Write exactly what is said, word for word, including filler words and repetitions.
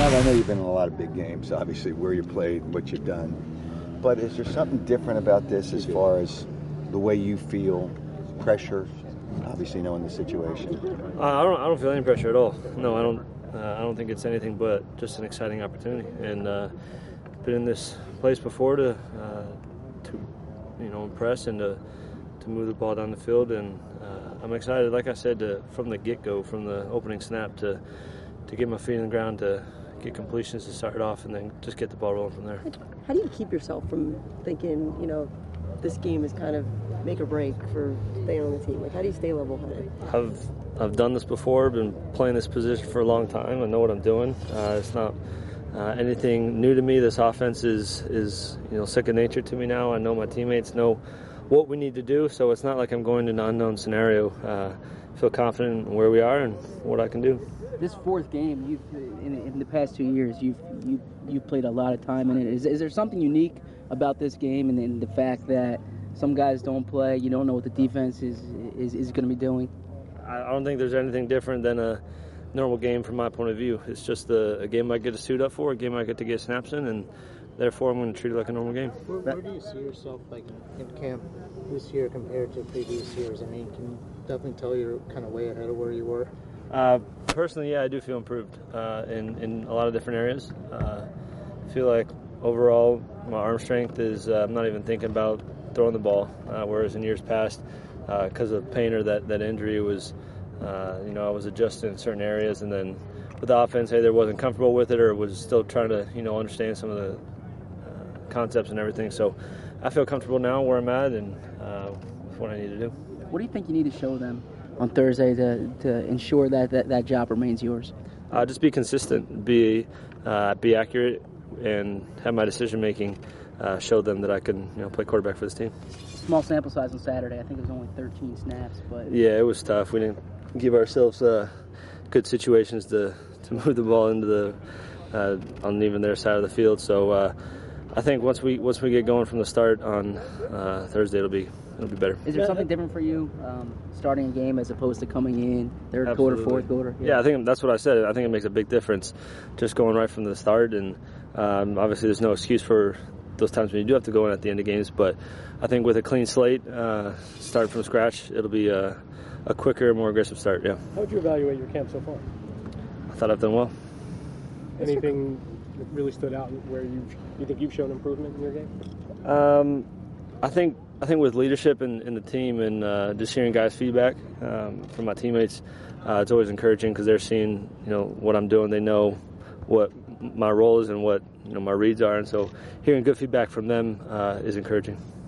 Now, I know you've been in a lot of big games, obviously, where you played, what you've done. But is there something different about this as far as the way you feel, pressure, obviously knowing the situation? Uh, I don't. I don't feel any pressure at all. No, I don't. Uh, I don't think it's anything but just an exciting opportunity. And uh, been in this place before to uh, to you know impress and to to move the ball down the field. And uh, I'm excited. Like I said, to, from the get-go, from the opening snap, to to get my feet on the ground, to get completions to start off, and then just get the ball rolling from there. How do you keep yourself from thinking, you know, this game is kind of make or break for staying on the team? Like, how do you stay level-headed? I've I've done this before. Been playing this position for a long time. I know what I'm doing. Uh, it's not uh, anything new to me. This offense is is you know second nature to me now. I know my teammates know what we need to do, so it's not like I'm going to an unknown scenario. Uh, I feel confident in where we are and what I can do. This fourth game, you've in, in the past two years, you've you you've played a lot of time in it. Is, is there something unique about this game, and, and the fact that some guys don't play, you don't know what the defense is is, is going to be doing? I don't think there's anything different than a normal game from my point of view. It's just a, a game I get to suit up for, a game I get to get snaps in, and therefore I'm going to treat it like a normal game. Where, where do you see yourself like in camp this year compared to previous years? I mean, can you definitely tell you're kind of way ahead of where you were? Uh, personally, yeah, I do feel improved uh, in, in a lot of different areas. Uh, I feel like overall my arm strength is, uh, I'm not even thinking about throwing the ball, uh, whereas in years past, because uh, of pain or that, that injury, was, uh, you know, I was adjusting in certain areas, and then with the offense, either wasn't comfortable with it or was still trying to, you know, understand some of the uh, concepts and everything. So I feel comfortable now where I'm at, and uh, what I need to do. What do you think you need to show them on Thursday to, to ensure that, that that job remains yours? Uh, just be consistent, be uh, be accurate, and have my decision making uh, show them that I can, you know, play quarterback for this team. Small sample size on Saturday. I think it was only thirteen snaps, but yeah, it was tough. We didn't give ourselves uh, good situations to, to move the ball into the uh, on even their side of the field. So uh, I think once we once we get going from the start on uh, Thursday, it'll be it'll be better. Is there something different for you um, starting a game as opposed to coming in third Absolutely. quarter, fourth quarter? Yeah. yeah, I think that's what I said. I think it makes a big difference just going right from the start. And um, obviously, there's no excuse for those times when you do have to go in at the end of games. But I think with a clean slate, uh, starting from scratch, it'll be a, a quicker, more aggressive start. Yeah. How would you evaluate your camp so far? I thought I've done well. Anything that really stood out where you you think you've shown improvement in your game? Um, I think I think with leadership in, in the team and uh, just hearing guys' feedback um, from my teammates, uh, it's always encouraging because they're seeing, you know, what I'm doing. They know what my role is and what, you know, my reads are, and so hearing good feedback from them uh, is encouraging.